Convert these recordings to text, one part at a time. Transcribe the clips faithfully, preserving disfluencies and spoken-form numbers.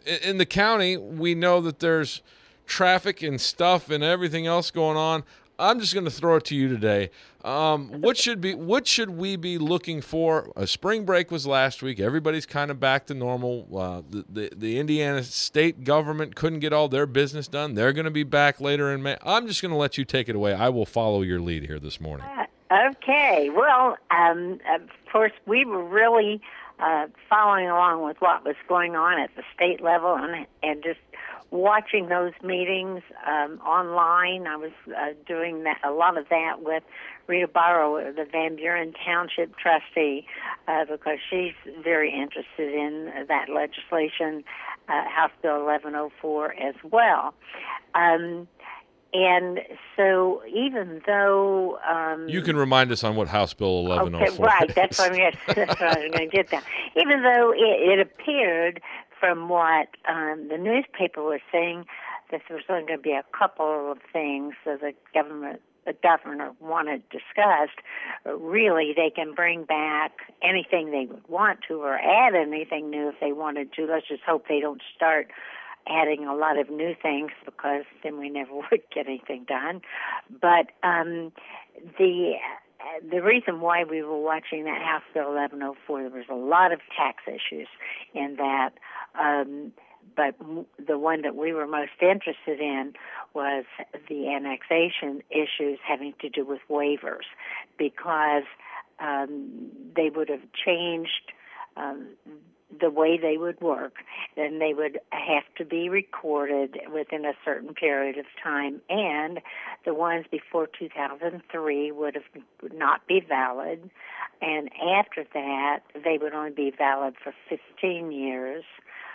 in, in the county, we know that there's traffic and stuff and everything else going on. I'm just going to throw it to you today. Um, what should be what should we be looking for? A spring break was last week. Everybody's kind of back to normal. Uh, the, the the Indiana state government couldn't get all their business done. They're going to be back later in May. I'm just going to let you take it away. I will follow your lead here this morning. Uh, okay. Well, um, of course, we were really uh, following along with what was going on at the state level and and just watching those meetings um, online. I was uh, doing that, a lot of that with Rita Barrow, the Van Buren Township trustee, uh, because she's very interested in that legislation, uh, House Bill eleven oh four as well. Um, and so even though... Um, you can remind us on what House Bill eleven oh four okay, right, is. that's what, I'm, that's what I was going to get down. Even though it, it appeared from what um, the newspaper was saying that there was only going to be a couple of things that the government, the governor wanted discussed, really they can bring back anything they would want to or add anything new if they wanted to. Let's just hope they don't start adding a lot of new things because then we never would get anything done. But um, the the reason why we were watching that House Bill eleven oh four, there was a lot of tax issues in that. Um, but the one that we were most interested in was the annexation issues having to do with waivers, because um, they would have changed um, the way they would work. Then they would have to be recorded within a certain period of time, and the ones before two thousand three would have would not be valid, and after that they would only be valid for fifteen years.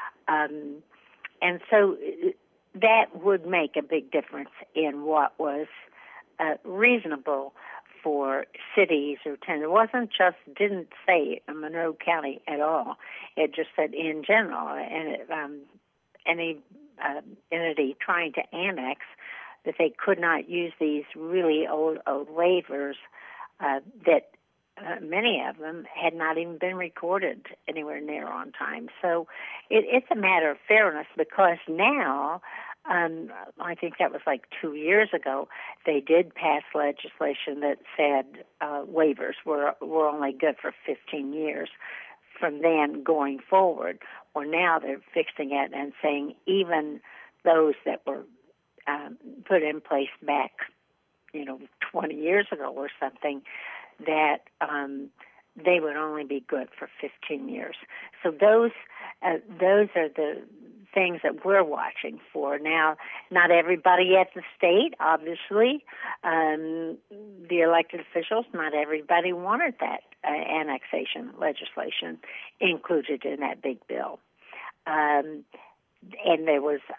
Um, and so that would make a big difference in what was uh, reasonable for cities or towns. It wasn't just, didn't say Monroe County at all. It just said in general, and it, um, any uh, entity trying to annex, that they could not use these really old, old waivers uh, that Uh, many of them had not even been recorded anywhere near on time. So it, it's a matter of fairness, because now, um, I think that was like two years ago, they did pass legislation that said uh, waivers were, were only good for fifteen years from then going forward. Or now they're fixing it and saying even those that were um, put in place back, you know, twenty years ago or something, that um, they would only be good for fifteen years. So those uh, those are the things that we're watching for. Now, not everybody at the state, obviously, um, the elected officials, not everybody wanted that uh, annexation legislation included in that big bill. Um, and there was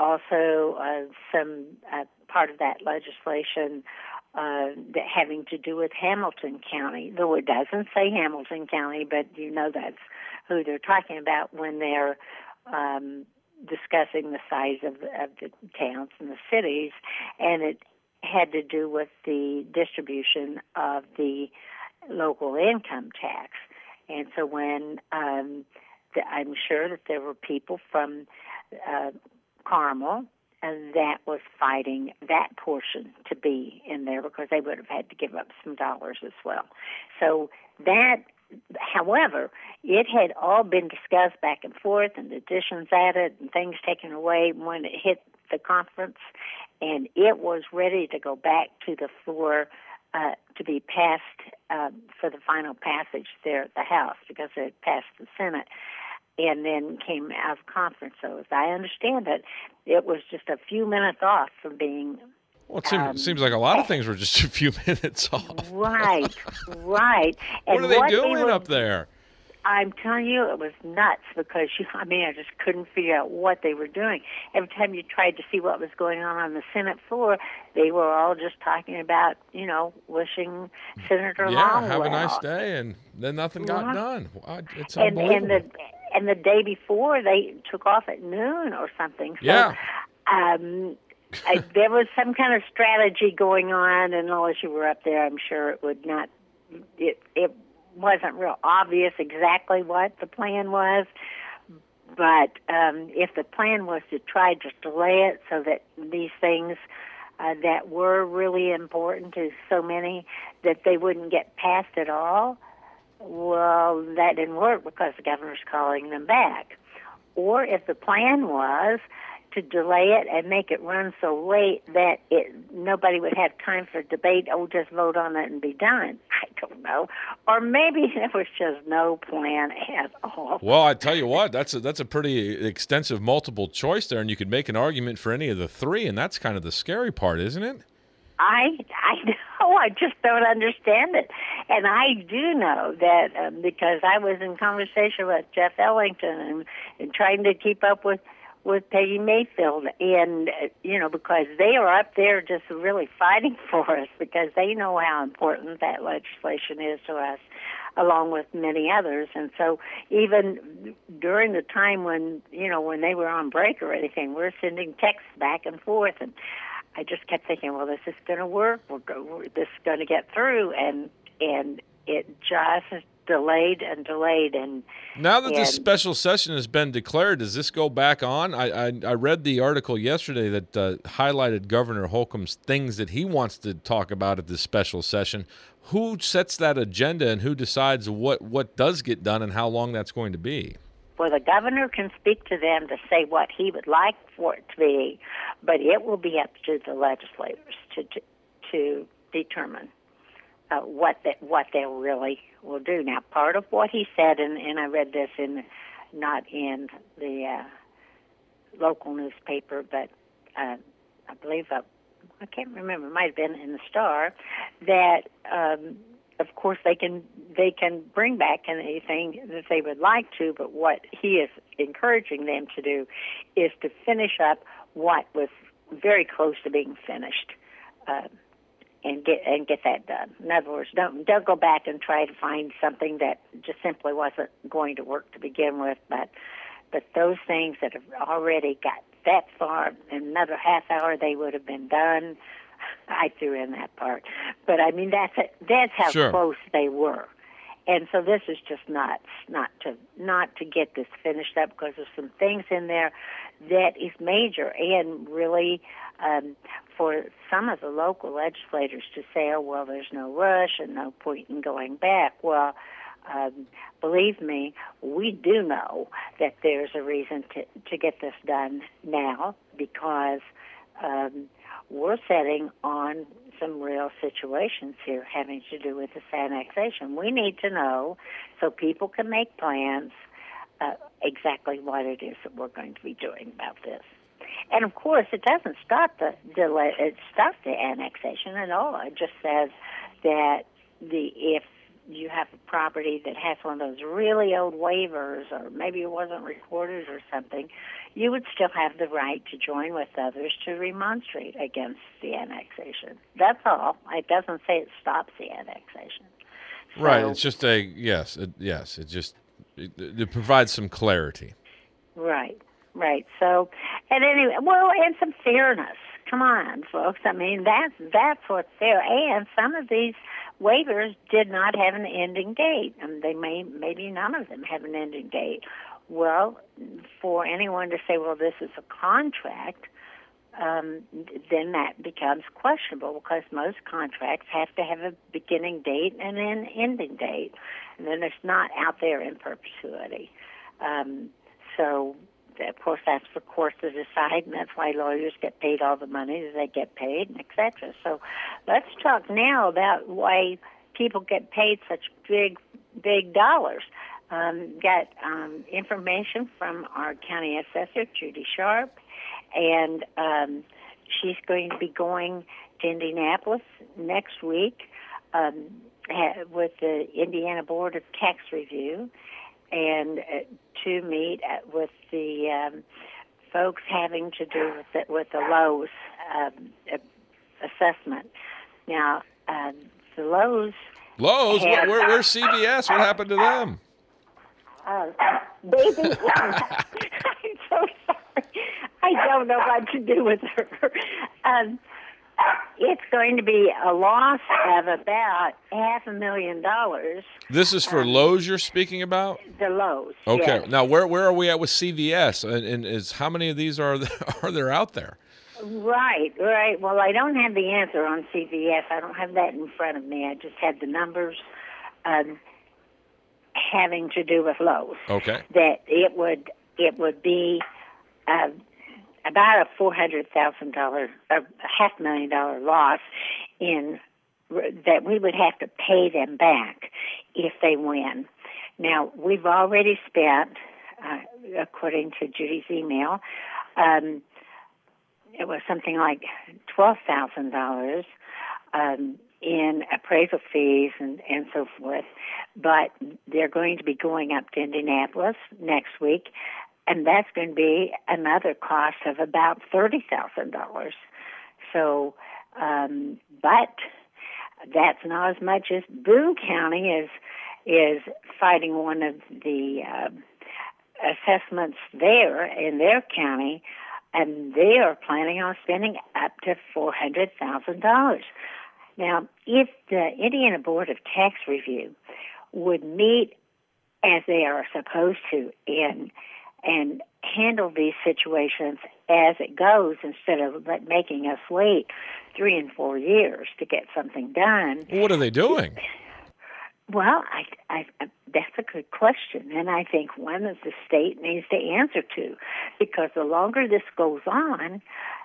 also uh, some uh, part of that legislation Uh, that having to do with Hamilton County, though it doesn't say Hamilton County, but you know that's who they're talking about when they're um, discussing the size of, of the towns and the cities, and it had to do with the distribution of the local income tax. And so when um, the, I'm sure that there were people from uh, Carmel and that was fighting that portion to be in there, because they would have had to give up some dollars as well. So that, however, it had all been discussed back and forth and additions added and things taken away when it hit the conference, and it was ready to go back to the floor uh, to be passed uh, for the final passage there at the House, because it passed the Senate and then came out of conference. So as I understand it, it was just a few minutes off from being... Well, it seems, um, seems like a lot of things were just a few minutes off. Right, right. And what are they what doing they were, up there? I'm telling you, it was nuts, because, you, I mean, I just couldn't figure out what they were doing. Every time you tried to see what was going on on the Senate floor, they were all just talking about, you know, wishing Senator yeah, Long Yeah, have well. a nice day, and then nothing got Right. done. It's and, unbelievable. and the And the day before, they took off at noon or something. So, yeah. Um, I, there was some kind of strategy going on, and unless you were up there, I'm sure it would not. It it wasn't real obvious exactly what the plan was, but um, if the plan was to try to delay it so that these things uh, that were really important to so many, that they wouldn't get passed at all, well, that didn't work because the governor's calling them back. Or if the plan was to delay it and make it run so late that it nobody would have time for debate, oh, just vote on it and be done. I don't know. Or maybe there was just no plan at all. Well, I tell you what, that's a, that's a pretty extensive multiple choice there, and you could make an argument for any of the three, and that's kind of the scary part, isn't it? I I know, I just don't understand it. And I do know that um, because I was in conversation with Jeff Ellington and, and trying to keep up with, with Peggy Mayfield, and, uh, you know, because they are up there just really fighting for us because they know how important that legislation is to us, along with many others. And so even during the time when, you know, when they were on break or anything, we're sending texts back and forth, and I just kept thinking, well, this is going to work. We're go, this is going to get through, and and it just delayed and delayed. And now that and, this special session has been declared, does this go back on? I I, I read the article yesterday that uh, highlighted Governor Holcomb's things that he wants to talk about at this special session. Who sets that agenda, and who decides what what does get done and how long that's going to be? Well, the governor can speak to them to say what he would like for it to be, but it will be up to the legislators to to, to determine uh, what that what they really will do. Now, part of what he said, and, and I read this in not in the uh, local newspaper, but uh, I believe uh, I can't remember. It might have been in the Star that. Um, Of course, they can they can bring back anything that they would like to, but what he is encouraging them to do is to finish up what was very close to being finished, uh, and get and get that done. In other words, don't don't go back and try to find something that just simply wasn't going to work to begin with, but but those things that have already got that far, in another half hour they would have been done. I threw in that part, but I mean that's a, that's how Sure. close they were, and so this is just nuts not to not to get this finished up because there's some things in there that is major, and really um, for some of the local legislators to say, oh well, there's no rush and no point in going back. Well, um, believe me, we do know that there's a reason to to get this done now because. Um, We're setting on some real situations here having to do with this annexation. We need to know so people can make plans uh, exactly what it is that we're going to be doing about this. And of course, it doesn't stop the delay. It stops the annexation at all. It just says that the if you have a property that has one of those really old waivers, or maybe it wasn't recorded or something, you would still have the right to join with others to remonstrate against the annexation. That's all. It doesn't say it stops the annexation. So, Right. It's just a yes. It, yes. It just it, it provides some clarity. Right. Right. So, and anyway, well, and some fairness. Come on, folks. I mean, that's that's what's fair. And some of these waivers did not have an ending date, and they may maybe none of them have an ending date. Well, for anyone to say, well, this is a contract, um, then that becomes questionable because most contracts have to have a beginning date and an ending date, and then it's not out there in perpetuity. Um, so. Of course, that's for courts to decide, and that's why lawyers get paid all the money that they get paid, and et cetera. So let's talk now about why people get paid such big, big dollars. Um, got um, information from our county assessor, Judy Sharp, and um, she's going to be going to Indianapolis next week um, with the Indiana Board of Tax Review, and uh, to meet uh, with the um, folks having to do with the, with the Lowe's um, uh, assessment. Now, uh, the Lowe's... Lowe's? Have, Where, where's C V S? What happened to them? Uh, baby, I'm so sorry. I don't know what to do with her. Um, it's going to be a loss of about half a million dollars. This is for um, Lowe's you're speaking about? The Lowe's. Okay. Yes. Now, where where are we at with C V S? And, and is how many of these are there, are there out there? Right, right. Well, I don't have the answer on C V S. I don't have that in front of me. I just had the numbers um, having to do with Lowe's. Okay. That it would it would be uh, about a four hundred thousand dollar, a half million dollar loss in that we would have to pay them back if they win. Now we've already spent, uh, according to Judy's email. Um, It was something like twelve thousand dollars um, in appraisal fees and, and so forth. But they're going to be going up to Indianapolis next week, and that's going to be another cost of about thirty thousand dollars. So, um, but that's not as much as Boone County is is fighting one of the uh, assessments there in their county. And they are planning on spending up to four hundred thousand dollars. Now, if the Indiana Board of Tax Review would meet as they are supposed to and, and handle these situations as it goes instead of making us wait three and four years to get something done. What are they doing? Well, I, I, that's a good question, and I think one that the state needs to answer to, because the longer this goes on,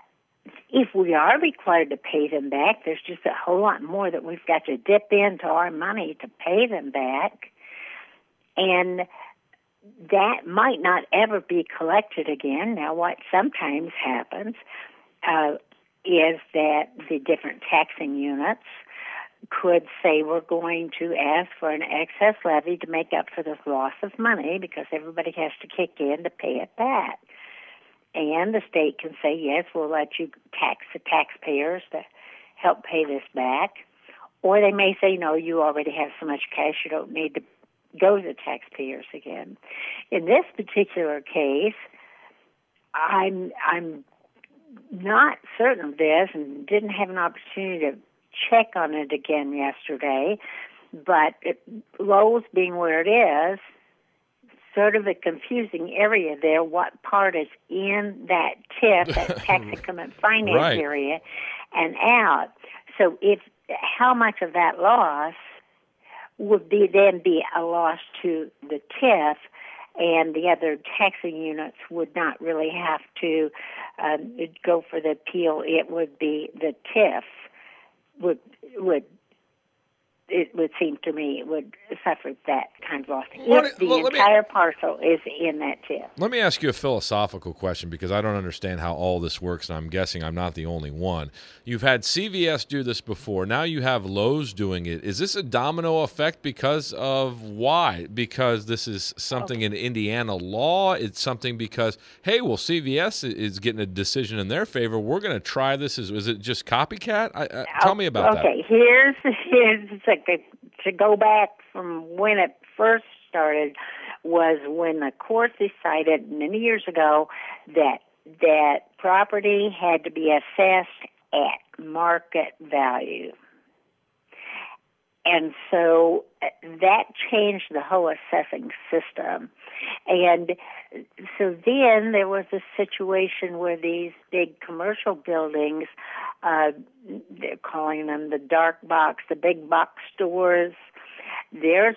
if we are required to pay them back, there's just a whole lot more that we've got to dip into our money to pay them back, and that might not ever be collected again. Now, what sometimes happens uh, is that the different taxing units could say we're going to ask for an excess levy to make up for this loss of money because everybody has to kick in to pay it back. And the state can say, yes, we'll let you tax the taxpayers to help pay this back. Or they may say, no, you already have so much cash you don't need to go to the taxpayers again. In this particular case, I'm I'm not certain of this and didn't have an opportunity to check on it again yesterday, but it, Lowe's being where it is, sort of a confusing area there, what part is in that T I F, that tax income and finance right. area, and out. So if how much of that loss would be then be a loss to the T I F, and the other taxing units would not really have to um, go for the appeal. It would be the T I F would would it would seem to me it would suffer that kind of loss What, if the well, entire me, parcel is in that T I F. Let me ask you a philosophical question because I don't understand how all this works, and I'm guessing I'm not the only one. You've had C V S do this before. Now you have Lowe's doing it. Is this a domino effect because of why? Because this is something okay. in Indiana law? It's something because, hey, well, C V S is getting a decision in their favor. We're going to try this. Is, is it just copycat? I, I, tell me about okay. that. Okay, here's, here's to go back from when it first started was when the court decided many years ago that that property had to be assessed at market value. And so that changed the whole assessing system. And so then there was a situation where these big commercial buildings, uh, they're calling them the dark box, the big box stores, there's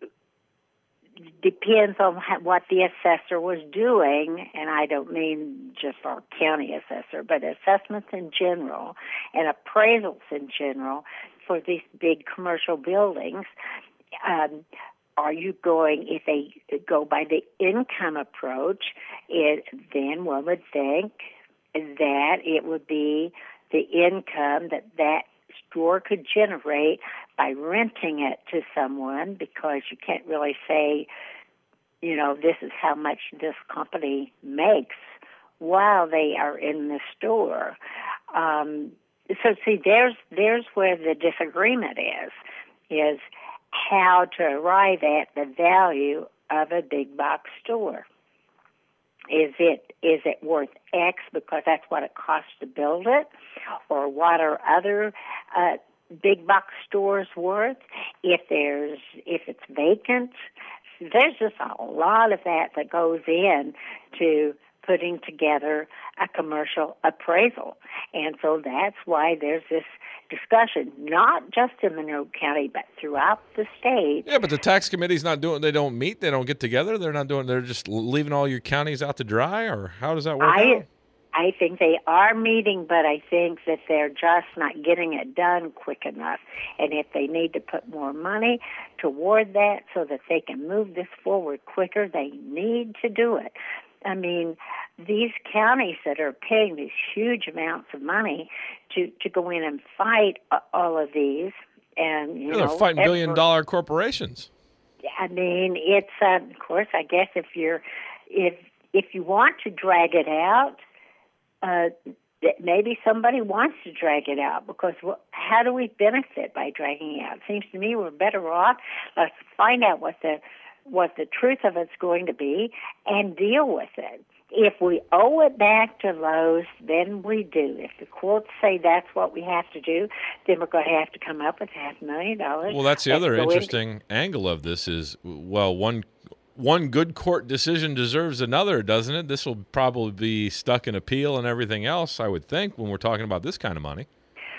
depends on what the assessor was doing, and I don't mean just our county assessor, but assessments in general and appraisals in general for these big commercial buildings. Um, are you going, if they go by the income approach, it, then one would think that it would be the income that that store could generate by renting it to someone, because you can't really say, you know, this is how much this company makes while they are in the store. Um, so see, there's there's where the disagreement is, is how to arrive at the value of a big box store. Is it is it worth X because that's what it costs to build it, for what are other uh, big box stores worth, if there's if it's vacant. There's just a lot of that that goes in to putting together a commercial appraisal. And so that's why there's this discussion, not just in Monroe County, but throughout the state. Yeah, but the tax committee's not doing, they don't meet, they don't get together, they're not doing, they're just leaving all your counties out to dry, or how does that work I, out? I think they are meeting, but I think that they're just not getting it done quick enough. And if they need to put more money toward that so that they can move this forward quicker, they need to do it. I mean, these counties that are paying these huge amounts of money to, to go in and fight all of these, and you yeah, know, they're fighting every, billion dollar corporations. I mean, it's uh, of course, I guess if you're if if you want to drag it out, uh, maybe somebody wants to drag it out, because well, how do we benefit by dragging it out? It seems to me we're better off. Let's find out what the what the truth of it's going to be and deal with it. If we owe it back to Lowe's, then we do. If the courts say that's what we have to do, then we're going to have to come up with half a million dollars. Well, that's the other go interesting into- angle of this is, well, one one good court decision deserves another, doesn't it? This will probably be stuck in appeal and everything else, I would think, when we're talking about this kind of money.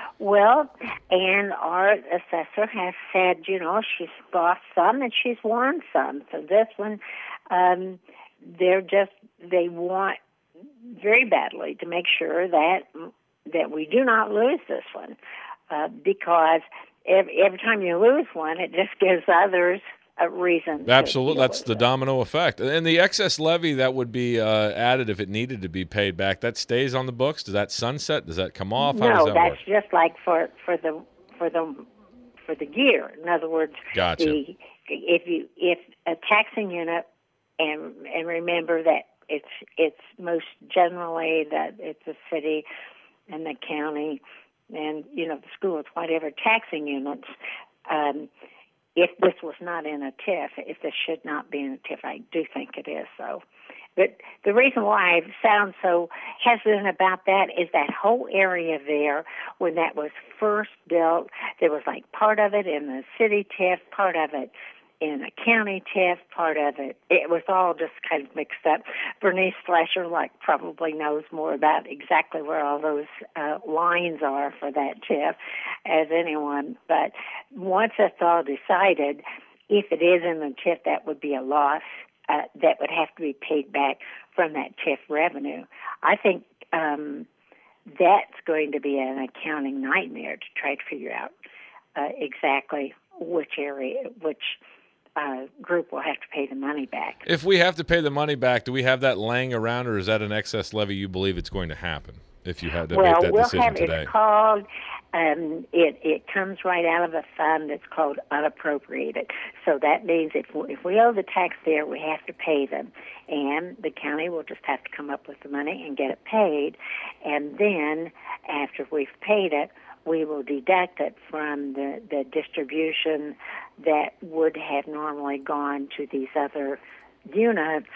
Well, and our assessor has said, you know, she's lost some and she's won some. So this one, um, they're just, they want very badly to make sure that that we do not lose this one, uh, because every, every time you lose one, it just gives others a reason. Absolutely, that's the domino effect. And the excess levy that would be uh, added if it needed to be paid back, that stays on the books. Does that sunset? Does that come off? How no, does that that's work? just like for for the for the for the year. In other words, Gotcha. the, if you if a taxing unit, and and remember that it's it's most generally that it's the city and the county and you know the schools, whatever taxing units. Um, If this was not in a T I F, if this should not be in a T I F, I do think it is so. But the reason why I sound so hesitant about that is that whole area there, when that was first built, there was like part of it in the city T I F, part of it in a county T I F, part of it. It was all just kind of mixed up. Bernice Slasher, like, probably knows more about exactly where all those uh, lines are for that T I F as anyone. But once it's all decided, if it is in the T I F, that would be a loss uh, that would have to be paid back from that T I F revenue. I think um, that's going to be an accounting nightmare to try to figure out uh, exactly which area, which Uh, group will have to pay the money back. If we have to pay the money back, do we have that laying around, or is that an excess levy you believe it's going to happen if you had to well, make that we'll decision have, today? It's called, um, it, it comes right out of a fund that's called unappropriated. So that means if we, if we owe the tax there, we have to pay them. And the county will just have to come up with the money and get it paid. And then after we've paid it, we will deduct it from the, the distribution that would have normally gone to these other units,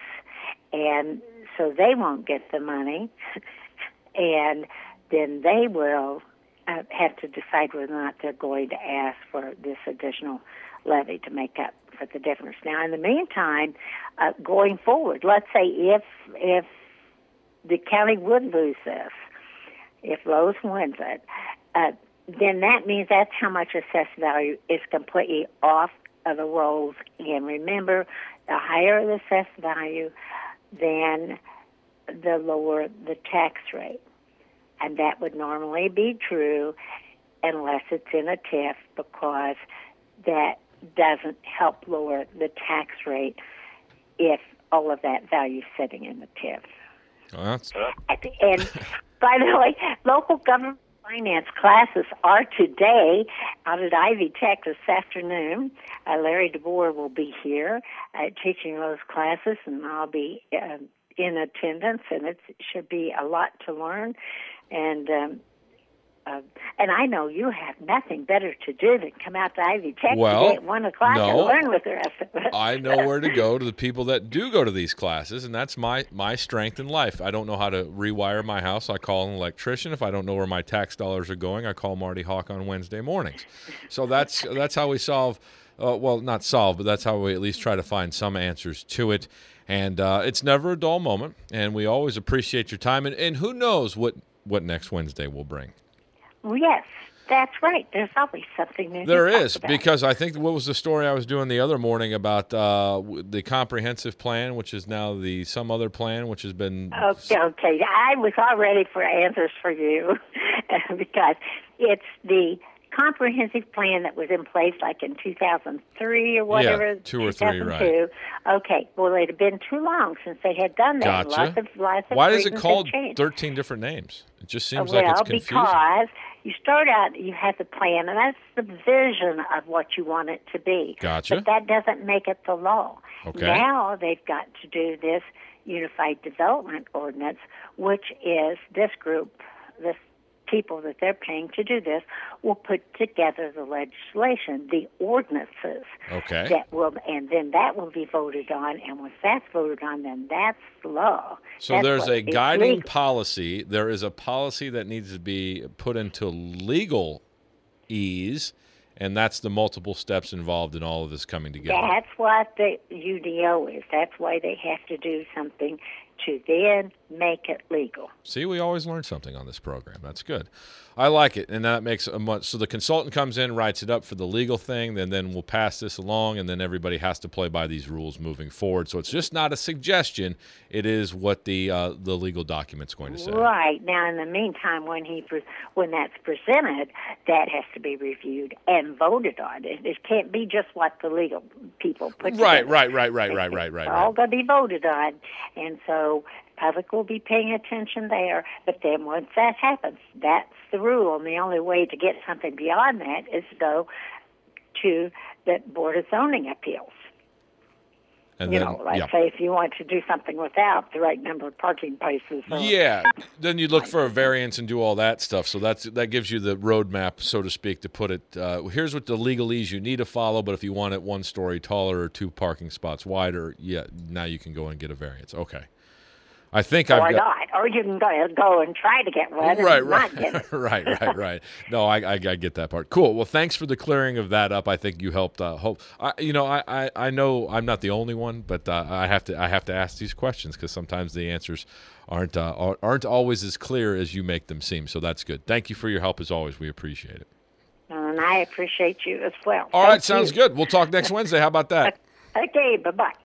and so they won't get the money, and then they will uh, have to decide whether or not they're going to ask for this additional levy to make up for the difference. Now, in the meantime, uh, going forward, let's say if if the county would lose this, if Lowe's wins it, uh, then that means that's how much assessed value is completely off of the rolls. And remember, the higher the assessed value, then the lower the tax rate. And that would normally be true unless it's in a T I F, because that doesn't help lower the tax rate if all of that value is sitting in the T I F. Well, that's... And by the way, local government finance classes are today out at Ivy Tech this afternoon. Uh, Larry DeBoer will be here uh, teaching those classes, and I'll be uh, in attendance, and it's, it should be a lot to learn. And um, Uh, and I know you have nothing better to do than come out to Ivy Tech Well, today at one o'clock no. and learn with the rest of us. I know where to go to the people that do go to these classes, and that's my, my strength in life. I don't know how to rewire my house. I call an electrician. If I don't know where my tax dollars are going, I call Marty Hawk on Wednesday mornings. So that's that's how we solve, uh, well, not solve, but that's how we at least try to find some answers to it. And uh, it's never a dull moment, and we always appreciate your time. And, and who knows what, what next Wednesday will bring. Well, yes, that's right. There's always something new. There to talk is, about. because I think what was the story I was doing the other morning about uh, w- the comprehensive plan, which is now the some other plan, which has been. Okay, okay. I was all ready for answers for you because it's the comprehensive plan that was in place like in two thousand three or whatever. Yeah, two or three, right. Okay, well, it had been too long since they had done that. Gotcha. Lots of, lots of Why is it reasons called had changed. thirteen different names? It just seems well, like it's confusing. because you start out, you have the plan, and that's the vision of what you want it to be. Gotcha. But that doesn't make it the law. Okay. Now they've got to do this Unified Development Ordinance, which is this group, this people that they're paying to do this, will put together the legislation, the ordinances. Okay. That will, and then that will be voted on, and once that's voted on, then that's law. So That's there's what a is guiding legal. policy. There is a policy that needs to be put into legal ease, and that's the multiple steps involved in all of this coming together. That's what the U D O is. That's why they have to do something to then make it legal. See, we always learn something on this program. That's good. I like it, and that makes a much. So the consultant comes in, writes it up for the legal thing, and then we'll pass this along, and then everybody has to play by these rules moving forward. So it's just not a suggestion; it is what the uh, the legal document's going to say. Right. Now, in the meantime, when he pre- when that's presented, that has to be reviewed and voted on. It, it can't be just what the legal people put Right, together. right, right, right, right, right, right, It's all right. going to be voted on, and so public will be paying attention there. But then once that happens, that's the rule, and the only way to get something beyond that is to go to the Board of Zoning Appeals. And You then, know, like yeah. say if you want to do something without the right number of parking places. Or, Yeah, then you look for a variance and do all that stuff. So that's that gives you the roadmap, so to speak, to put it. Uh, here's what the legalese you need to follow, but if you want it one story taller or two parking spots wider, yeah, now you can go and get a variance. Okay, I think Or I've got. not. Or you can go, go and try to get one and Right, not right, get it. right, right, right. No, I, I, I get that part. Cool. Well, thanks for the clearing of that up. I think you helped. Uh, hope. I, you know, I, I, I know I'm not the only one, but uh, I have to I have to ask these questions because sometimes the answers aren't uh, ar- aren't always as clear as you make them seem. So that's good. Thank you for your help as always. We appreciate it. And I appreciate you as well. All Thank right, sounds you. good. We'll talk next Wednesday. How about that? Okay, bye-bye.